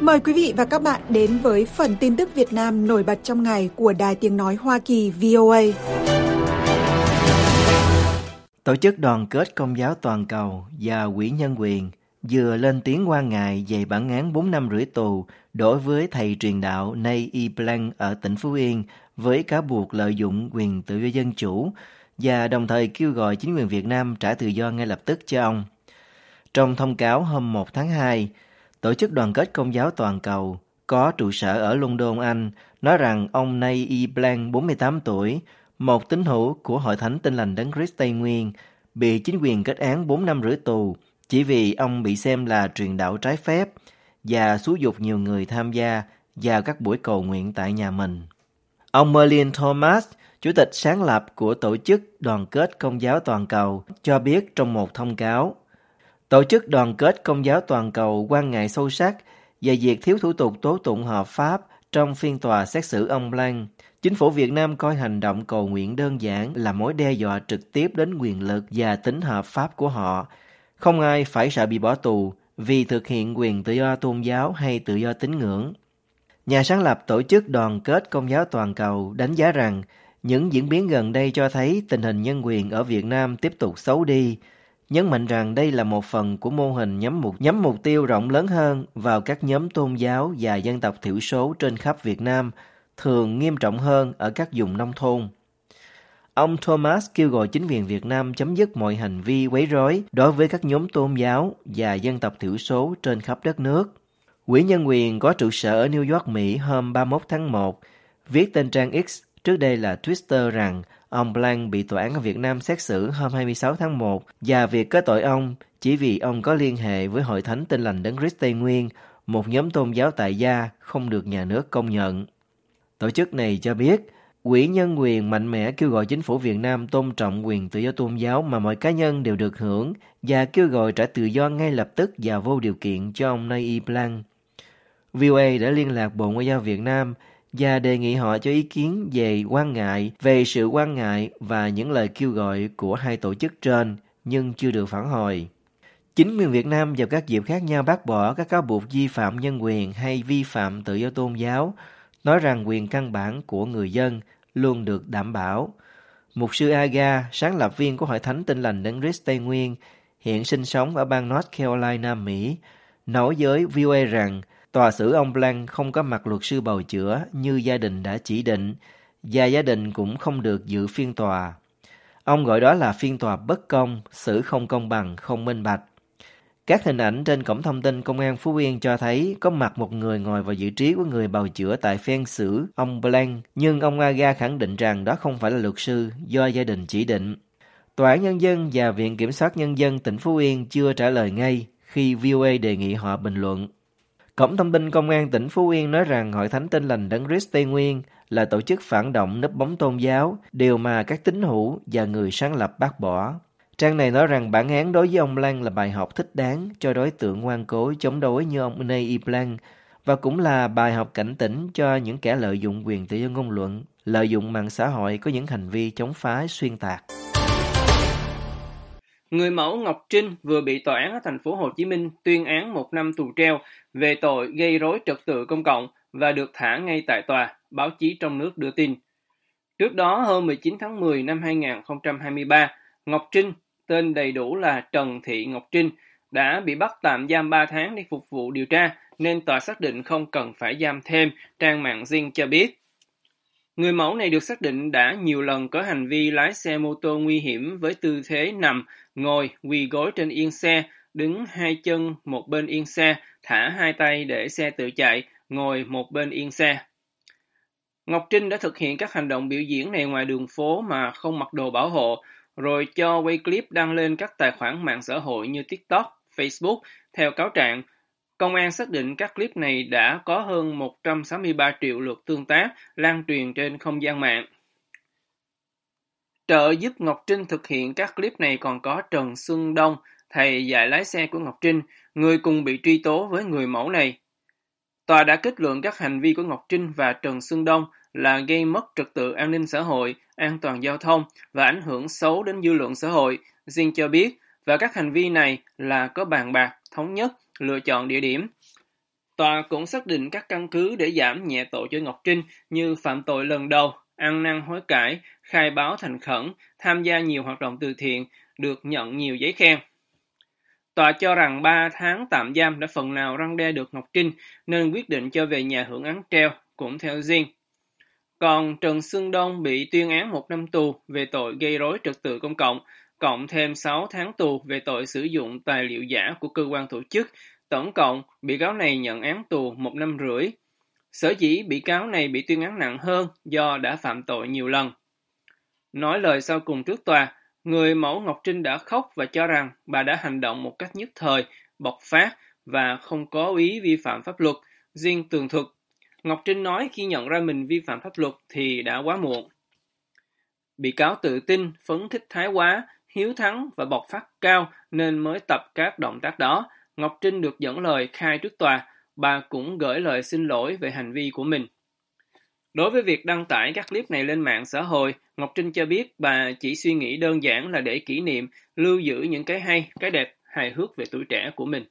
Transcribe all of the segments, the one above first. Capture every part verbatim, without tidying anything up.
Mời quý vị và các bạn đến với phần tin tức Việt Nam nổi bật trong ngày của Đài Tiếng Nói Hoa Kỳ vê o a. Tổ chức Đoàn kết Công giáo Toàn cầu và Quỹ Nhân quyền vừa lên tiếng quan ngại về bản án bốn năm rưỡi tù đối với thầy truyền đạo Nay E. Blank ở tỉnh Phú Yên với cáo buộc lợi dụng quyền tự do dân chủ và đồng thời kêu gọi chính quyền Việt Nam trả tự do ngay lập tức cho ông. Trong thông cáo hôm một tháng hai, Tổ chức Đoàn kết Công giáo Toàn cầu có trụ sở ở London, Anh, nói rằng ông Nay E. Blank, bốn mươi tám tuổi, một tín hữu của Hội Thánh Tin Lành Đấng Christ Tây Nguyên, bị chính quyền kết án bốn năm rưỡi tù chỉ vì ông bị xem là truyền đạo trái phép và xúi giục nhiều người tham gia vào các buổi cầu nguyện tại nhà mình. Ông Merlin Thomas, chủ tịch sáng lập của Tổ chức Đoàn kết Công giáo Toàn cầu, cho biết trong một thông cáo, Tổ chức Đoàn kết Công giáo Toàn cầu quan ngại sâu sắc về việc thiếu thủ tục tố tụng hợp pháp trong phiên tòa xét xử ông Blank. Chính phủ Việt Nam coi hành động cầu nguyện đơn giản là mối đe dọa trực tiếp đến quyền lực và tính hợp pháp của họ. Không ai phải sợ bị bỏ tù vì thực hiện quyền tự do tôn giáo hay tự do tín ngưỡng. Nhà sáng lập Tổ chức Đoàn kết Công giáo Toàn cầu đánh giá rằng những diễn biến gần đây cho thấy tình hình nhân quyền ở Việt Nam tiếp tục xấu đi, nhấn mạnh rằng đây là một phần của mô hình nhắm mục, nhắm mục tiêu rộng lớn hơn vào các nhóm tôn giáo và dân tộc thiểu số trên khắp Việt Nam, thường nghiêm trọng hơn ở các vùng nông thôn. Ông Thomas kêu gọi chính quyền Việt Nam chấm dứt mọi hành vi quấy rối đối với các nhóm tôn giáo và dân tộc thiểu số trên khắp đất nước. Quỹ Nhân quyền có trụ sở ở New York, Mỹ hôm ba mươi mốt tháng một, viết trên trang X, trước đây là Twitter, rằng ông Blank bị tòa án ở Việt Nam xét xử hôm hai mươi sáu tháng một và việc kết tội ông chỉ vì ông có liên hệ với Hội Thánh Tin Lành Đấng Christ Tây Nguyên, một nhóm tôn giáo tại gia không được nhà nước công nhận. Tổ chức này cho biết, Quỹ Nhân quyền mạnh mẽ kêu gọi chính phủ Việt Nam tôn trọng quyền tự do tôn giáo mà mọi cá nhân đều được hưởng và kêu gọi trả tự do ngay lập tức và vô điều kiện cho ông Nay E. Blank. vê o a đã liên lạc Bộ Ngoại giao Việt Nam và đề nghị họ cho ý kiến về quan ngại, về sự quan ngại và những lời kêu gọi của hai tổ chức trên, nhưng chưa được phản hồi. Chính quyền Việt Nam vào các dịp khác nhau bác bỏ các cáo buộc vi phạm nhân quyền hay vi phạm tự do tôn giáo, nói rằng quyền căn bản của người dân luôn được đảm bảo. Mục sư Aga, sáng lập viên của Hội Thánh Tin Lành Đấng Christ Tây Nguyên, hiện sinh sống ở bang North Carolina, Mỹ, nói với vê o a rằng tòa xử ông Blank không có mặt luật sư bào chữa như gia đình đã chỉ định, và gia đình cũng không được dự phiên tòa. Ông gọi đó là phiên tòa bất công, xử không công bằng, không minh bạch. Các hình ảnh trên cổng thông tin Công an Phú Yên cho thấy có mặt một người ngồi vào vị trí của người bào chữa tại phiên xử ông Blank, nhưng ông Aga khẳng định rằng đó không phải là luật sư do gia đình chỉ định. Tòa án Nhân dân và Viện Kiểm soát Nhân dân tỉnh Phú Yên chưa trả lời ngay khi vê o a đề nghị họ bình luận. Cổng thông tin Công an tỉnh Phú Yên nói rằng Hội Thánh Tin Lành Đấng Christ Tây Nguyên là tổ chức phản động núp bóng tôn giáo, điều mà các tín hữu và người sáng lập bác bỏ. Trang này nói rằng bản án đối với ông Blank là bài học thích đáng cho đối tượng ngoan cố chống đối như ông Nay E. Blank, và cũng là bài học cảnh tỉnh cho những kẻ lợi dụng quyền tự do ngôn luận, lợi dụng mạng xã hội có những hành vi chống phá xuyên tạc. Người mẫu Ngọc Trinh vừa bị tòa án ở thành phố Hồ Chí Minh tuyên án một năm tù treo về tội gây rối trật tự công cộng và được thả ngay tại tòa, báo chí trong nước đưa tin. Trước đó, hôm mười chín tháng mười năm hai nghìn không trăm hai mươi ba, Ngọc Trinh, tên đầy đủ là Trần Thị Ngọc Trinh, đã bị bắt tạm giam ba tháng để phục vụ điều tra, nên tòa xác định không cần phải giam thêm, trang mạng Zing cho biết. Người mẫu này được xác định đã nhiều lần có hành vi lái xe mô tô nguy hiểm với tư thế nằm, ngồi, quỳ gối trên yên xe, đứng hai chân một bên yên xe, thả hai tay để xe tự chạy, ngồi một bên yên xe. Ngọc Trinh đã thực hiện các hành động biểu diễn này ngoài đường phố mà không mặc đồ bảo hộ, rồi cho quay clip đăng lên các tài khoản mạng xã hội như TikTok, Facebook. Theo cáo trạng, công an xác định các clip này đã có hơn một trăm sáu mươi ba triệu lượt tương tác lan truyền trên không gian mạng. Trợ giúp Ngọc Trinh thực hiện các clip này còn có Trần Xuân Đông, thầy dạy lái xe của Ngọc Trinh, người cùng bị truy tố với người mẫu này. Tòa đã kết luận các hành vi của Ngọc Trinh và Trần Xuân Đông là gây mất trật tự an ninh xã hội, an toàn giao thông và ảnh hưởng xấu đến dư luận xã hội, Zing cho biết, và các hành vi này là có bàn bạc, thống nhất, lựa chọn địa điểm. Tòa cũng xác định các căn cứ để giảm nhẹ tội cho Ngọc Trinh như phạm tội lần đầu, ăn năn hối cải, khai báo thành khẩn, tham gia nhiều hoạt động từ thiện, được nhận nhiều giấy khen. Tòa cho rằng ba tháng tạm giam đã phần nào răn đe được Ngọc Trinh nên quyết định cho về nhà hưởng án treo, cũng theo Dinh. Còn Trần Xuân Đông bị tuyên án một năm tù về tội gây rối trật tự công cộng, cộng thêm sáu tháng tù về tội sử dụng tài liệu giả của cơ quan tổ chức. Tổng cộng, bị cáo này nhận án tù một năm rưỡi. Sở dĩ bị cáo này bị tuyên án nặng hơn do đã phạm tội nhiều lần. Nói lời sau cùng trước tòa, người mẫu Ngọc Trinh đã khóc và cho rằng bà đã hành động một cách nhất thời, bộc phát và không có ý vi phạm pháp luật. Dinh tường thuật, Ngọc Trinh nói khi nhận ra mình vi phạm pháp luật thì đã quá muộn. Bị cáo tự tin, phấn khích thái quá, hiếu thắng và bộc phát cao nên mới tập các động tác đó. Ngọc Trinh được dẫn lời khai trước tòa, bà cũng gửi lời xin lỗi về hành vi của mình. Đối với việc đăng tải các clip này lên mạng xã hội, Ngọc Trinh cho biết bà chỉ suy nghĩ đơn giản là để kỷ niệm, lưu giữ những cái hay, cái đẹp, hài hước về tuổi trẻ của mình.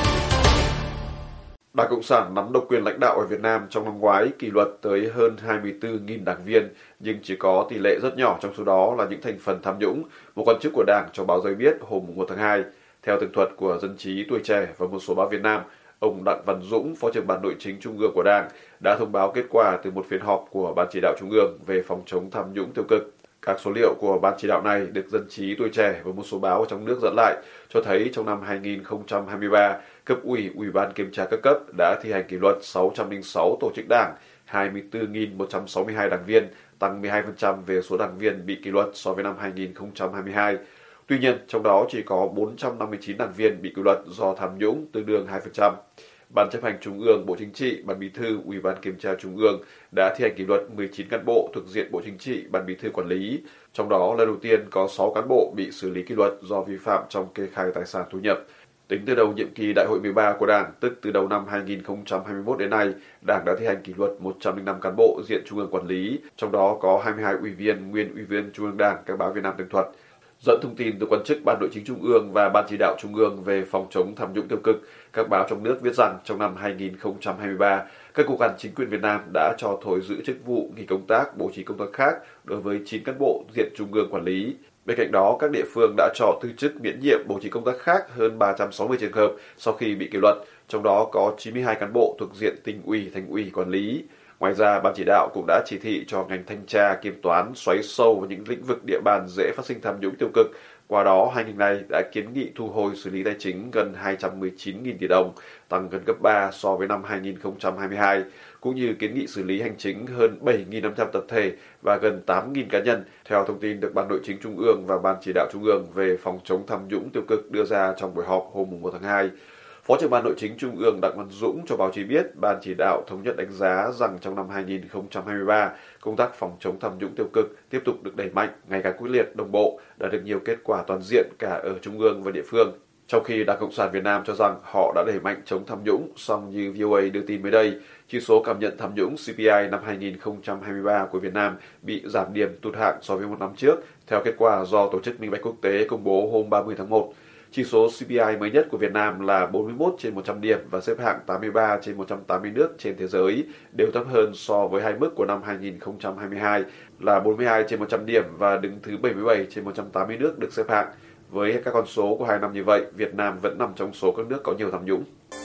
Đảng Cộng sản nắm độc quyền lãnh đạo ở Việt Nam trong năm ngoái kỷ luật tới hơn hai mươi tư nghìn đảng viên, nhưng chỉ có tỷ lệ rất nhỏ trong số đó là những thành phần tham nhũng, một quan chức của Đảng cho báo Giới biết hôm một tháng hai. Theo tường thuật của Dân trí, Tuổi trẻ và một số báo Việt Nam, ông Đặng Văn Dũng, Phó trưởng Ban Nội chính Trung ương của Đảng, đã thông báo kết quả từ một phiên họp của Ban chỉ đạo Trung ương về phòng chống tham nhũng tiêu cực. Các số liệu của Ban chỉ đạo này được Dân trí, Tuổi trẻ và một số báo ở trong nước dẫn lại, cho thấy trong năm hai nghìn không trăm hai mươi ba, cấp ủy, Ủy ban kiểm tra các cấp đã thi hành kỷ luật sáu trăm lẻ sáu tổ chức đảng, hai mươi tư nghìn một trăm sáu mươi hai đảng viên, tăng mười hai phần trăm về số đảng viên bị kỷ luật so với năm hai nghìn không trăm hai mươi hai. Tuy nhiên, trong đó chỉ có bốn trăm năm mươi chín đảng viên bị kỷ luật do tham nhũng, tương đương hai phần trăm. Ban chấp hành Trung ương, Bộ Chính trị, Ban Bí thư, Ủy ban Kiểm tra Trung ương đã thi hành kỷ luật mười chín cán bộ thuộc diện Bộ Chính trị, Ban Bí thư quản lý. Trong đó, lần đầu tiên có sáu cán bộ bị xử lý kỷ luật do vi phạm trong kê khai tài sản thu nhập. Tính từ đầu nhiệm kỳ Đại hội mười ba của Đảng, tức từ đầu năm hai nghìn không trăm hai mươi mốt đến nay, Đảng đã thi hành kỷ luật một trăm lẻ năm cán bộ diện Trung ương quản lý, trong đó có hai mươi hai ủy viên, nguyên ủy viên Trung ương Đảng, các báo Việt Nam tường thuật. Dẫn thông tin từ quan chức Ban Nội chính Trung ương và Ban chỉ đạo Trung ương về phòng chống tham nhũng tiêu cực, các báo trong nước viết rằng trong năm hai nghìn không trăm hai mươi ba, các cơ quan chính quyền Việt Nam đã cho thôi giữ chức vụ, nghỉ công tác, bố trí công tác khác đối với chín cán bộ diện Trung ương quản lý. Bên cạnh đó, các địa phương đã cho từ chức, miễn nhiệm, bố trí công tác khác hơn ba trăm sáu mươi trường hợp sau khi bị kỷ luật, trong đó có chín mươi hai cán bộ thuộc diện tỉnh ủy, thành ủy quản lý. Ngoài ra, Ban chỉ đạo cũng đã chỉ thị cho ngành thanh tra, kiểm toán xoáy sâu vào những lĩnh vực địa bàn dễ phát sinh tham nhũng tiêu cực. Qua đó, hai ngành này đã kiến nghị thu hồi xử lý tài chính gần hai trăm mười chín nghìn tỷ đồng, tăng gần gấp ba so với năm hai nghìn không trăm hai mươi hai, cũng như kiến nghị xử lý hành chính hơn bảy nghìn năm trăm tập thể và gần tám nghìn cá nhân, theo thông tin được Ban Nội chính Trung ương và Ban chỉ đạo Trung ương về phòng chống tham nhũng tiêu cực đưa ra trong buổi họp hôm một tháng hai. Phó trưởng Ban Nội chính Trung ương Đặng Văn Dũng cho báo chí biết, Ban chỉ đạo thống nhất đánh giá rằng trong năm hai nghìn không trăm hai mươi ba, công tác phòng chống tham nhũng tiêu cực tiếp tục được đẩy mạnh, ngày càng quyết liệt, đồng bộ, đạt được nhiều kết quả toàn diện cả ở Trung ương và địa phương. Trong khi Đảng Cộng sản Việt Nam cho rằng họ đã đẩy mạnh chống tham nhũng, song như vê o a đưa tin mới đây, chỉ số cảm nhận tham nhũng xê pê i năm hai nghìn không trăm hai mươi ba của Việt Nam bị giảm điểm tụt hạng so với một năm trước, theo kết quả do Tổ chức Minh bạch Quốc tế công bố hôm ba mươi tháng một. Chỉ số xê pê i mới nhất của Việt Nam là bốn mươi mốt trên một trăm điểm và xếp hạng tám mươi ba trên một trăm tám mươi nước trên thế giới, đều thấp hơn so với hai mức của năm hai nghìn không trăm hai mươi hai là bốn mươi hai trên một trăm điểm và đứng thứ bảy mươi bảy trên một trăm tám mươi nước được xếp hạng. Với các con số của hai năm như vậy, Việt Nam vẫn nằm trong số các nước có nhiều tham nhũng.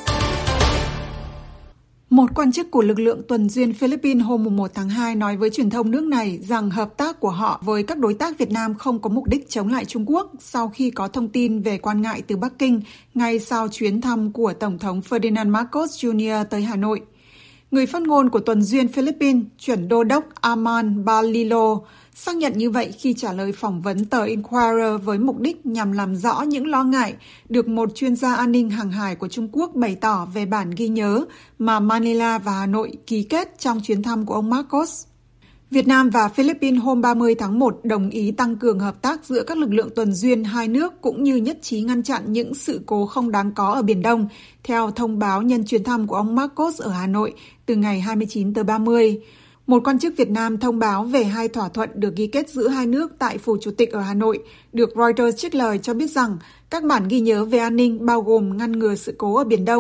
Một quan chức của lực lượng tuần duyên Philippines hôm một tháng hai nói với truyền thông nước này rằng hợp tác của họ với các đối tác Việt Nam không có mục đích chống lại Trung Quốc sau khi có thông tin về quan ngại từ Bắc Kinh ngay sau chuyến thăm của Tổng thống Ferdinand Marcos Junior tới Hà Nội. Người phát ngôn của tuần duyên Philippines, chuẩn đô đốc Arman Balilo, xác nhận như vậy khi trả lời phỏng vấn tờ Inquirer với mục đích nhằm làm rõ những lo ngại được một chuyên gia an ninh hàng hải của Trung Quốc bày tỏ về bản ghi nhớ mà Manila và Hà Nội ký kết trong chuyến thăm của ông Marcos. Việt Nam và Philippines hôm ba mươi tháng một đồng ý tăng cường hợp tác giữa các lực lượng tuần duyên hai nước cũng như nhất trí ngăn chặn những sự cố không đáng có ở Biển Đông, theo thông báo nhân chuyến thăm của ông Marcos ở Hà Nội từ ngày hai mươi chín tới ba mươi. Một quan chức Việt Nam thông báo về hai thỏa thuận được ghi kết giữa hai nước tại Phủ Chủ tịch ở Hà Nội, được Reuters trích lời cho biết rằng các bản ghi nhớ về an ninh bao gồm ngăn ngừa sự cố ở Biển Đông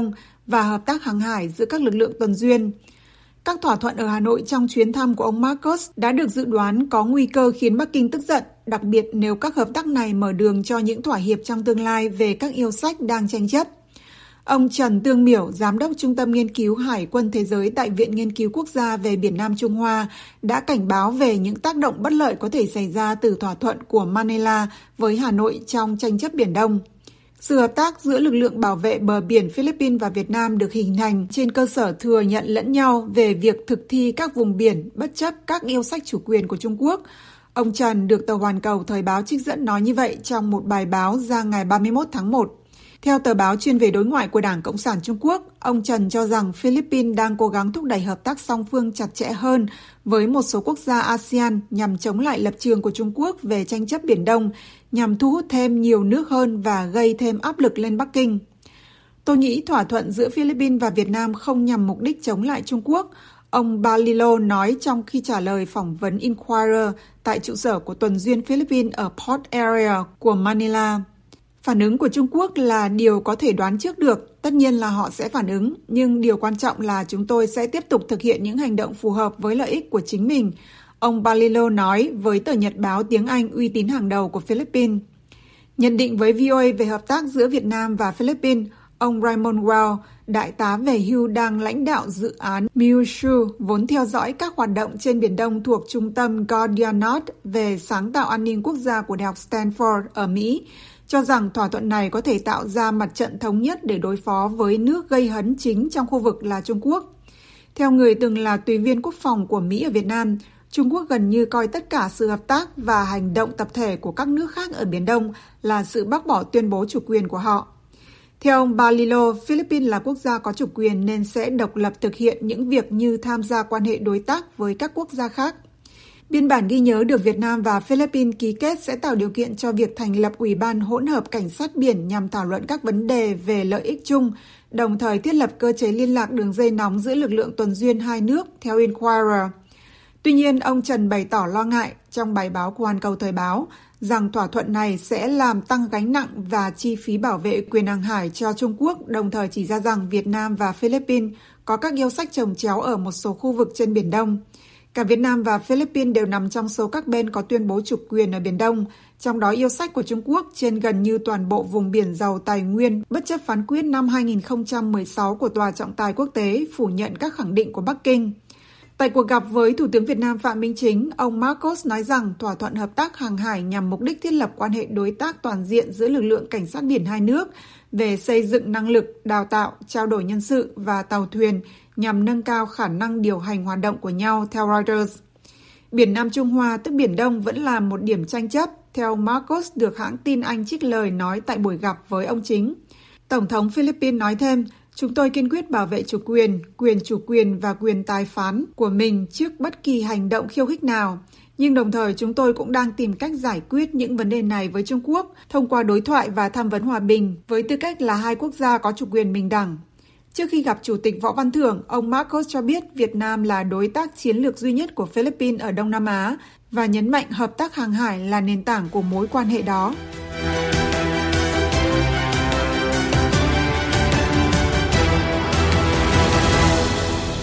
và hợp tác hàng hải giữa các lực lượng tuần duyên. Các thỏa thuận ở Hà Nội trong chuyến thăm của ông Marcos đã được dự đoán có nguy cơ khiến Bắc Kinh tức giận, đặc biệt nếu các hợp tác này mở đường cho những thỏa hiệp trong tương lai về các yêu sách đang tranh chấp. Ông Trần Tương Miểu, Giám đốc Trung tâm Nghiên cứu Hải quân Thế giới tại Viện Nghiên cứu Quốc gia về Biển Nam Trung Hoa, đã cảnh báo về những tác động bất lợi có thể xảy ra từ thỏa thuận của Manila với Hà Nội trong tranh chấp Biển Đông. Sự hợp tác giữa lực lượng bảo vệ bờ biển Philippines và Việt Nam được hình thành trên cơ sở thừa nhận lẫn nhau về việc thực thi các vùng biển bất chấp các yêu sách chủ quyền của Trung Quốc. Ông Trần được tờ Hoàn Cầu Thời báo trích dẫn nói như vậy trong một bài báo ra ngày ba mươi mốt tháng một. Theo tờ báo chuyên về đối ngoại của Đảng Cộng sản Trung Quốc, ông Trần cho rằng Philippines đang cố gắng thúc đẩy hợp tác song phương chặt chẽ hơn với một số quốc gia a sê an nhằm chống lại lập trường của Trung Quốc về tranh chấp Biển Đông, nhằm thu hút thêm nhiều nước hơn và gây thêm áp lực lên Bắc Kinh. Tôi nghĩ thỏa thuận giữa Philippines và Việt Nam không nhằm mục đích chống lại Trung Quốc, ông Balilo nói trong khi trả lời phỏng vấn Inquirer tại trụ sở của tuần duyên Philippines ở Port Area của Manila. Phản ứng của Trung Quốc là điều có thể đoán trước được, tất nhiên là họ sẽ phản ứng, nhưng điều quan trọng là chúng tôi sẽ tiếp tục thực hiện những hành động phù hợp với lợi ích của chính mình, ông Balilo nói với tờ nhật báo tiếng Anh uy tín hàng đầu của Philippines. Nhận định với vê o a về hợp tác giữa Việt Nam và Philippines, ông Raymond Well, đại tá về hưu đang lãnh đạo dự án Miushu, vốn theo dõi các hoạt động trên Biển Đông thuộc trung tâm Gaudianot về sáng tạo an ninh quốc gia của Đại học Stanford ở Mỹ, cho rằng thỏa thuận này có thể tạo ra mặt trận thống nhất để đối phó với nước gây hấn chính trong khu vực là Trung Quốc. Theo người từng là tùy viên quốc phòng của Mỹ ở Việt Nam, Trung Quốc gần như coi tất cả sự hợp tác và hành động tập thể của các nước khác ở Biển Đông là sự bác bỏ tuyên bố chủ quyền của họ. Theo ông Balilo, Philippines là quốc gia có chủ quyền nên sẽ độc lập thực hiện những việc như tham gia quan hệ đối tác với các quốc gia khác. Biên bản ghi nhớ được Việt Nam và Philippines ký kết sẽ tạo điều kiện cho việc thành lập Ủy ban hỗn hợp cảnh sát biển nhằm thảo luận các vấn đề về lợi ích chung, đồng thời thiết lập cơ chế liên lạc đường dây nóng giữa lực lượng tuần duyên hai nước, theo Inquirer. Tuy nhiên, ông Trần bày tỏ lo ngại trong bài báo của Hoàn Cầu Thời báo rằng thỏa thuận này sẽ làm tăng gánh nặng và chi phí bảo vệ quyền hàng hải cho Trung Quốc, đồng thời chỉ ra rằng Việt Nam và Philippines có các yêu sách chồng chéo ở một số khu vực trên Biển Đông. Cả Việt Nam và Philippines đều nằm trong số các bên có tuyên bố chủ quyền ở Biển Đông, trong đó yêu sách của Trung Quốc trên gần như toàn bộ vùng biển giàu tài nguyên, bất chấp phán quyết năm hai nghìn không trăm mười sáu của Tòa trọng tài quốc tế phủ nhận các khẳng định của Bắc Kinh. Tại cuộc gặp với Thủ tướng Việt Nam Phạm Minh Chính, ông Marcos nói rằng thỏa thuận hợp tác hàng hải nhằm mục đích thiết lập quan hệ đối tác toàn diện giữa lực lượng cảnh sát biển hai nước về xây dựng năng lực, đào tạo, trao đổi nhân sự và tàu thuyền nhằm nâng cao khả năng điều hành hoạt động của nhau, theo Reuters. Biển Nam Trung Hoa, tức Biển Đông, vẫn là một điểm tranh chấp, theo Marcos được hãng tin Anh trích lời nói tại buổi gặp với ông Chính. Tổng thống Philippines nói thêm, chúng tôi kiên quyết bảo vệ chủ quyền, quyền chủ quyền và quyền tài phán của mình trước bất kỳ hành động khiêu khích nào. Nhưng đồng thời chúng tôi cũng đang tìm cách giải quyết những vấn đề này với Trung Quốc thông qua đối thoại và tham vấn hòa bình với tư cách là hai quốc gia có chủ quyền bình đẳng. Trước khi gặp Chủ tịch Võ Văn Thưởng, ông Marcos cho biết Việt Nam là đối tác chiến lược duy nhất của Philippines ở Đông Nam Á và nhấn mạnh hợp tác hàng hải là nền tảng của mối quan hệ đó.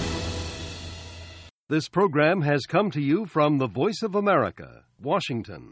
This program has come to you from the Voice of America, Washington.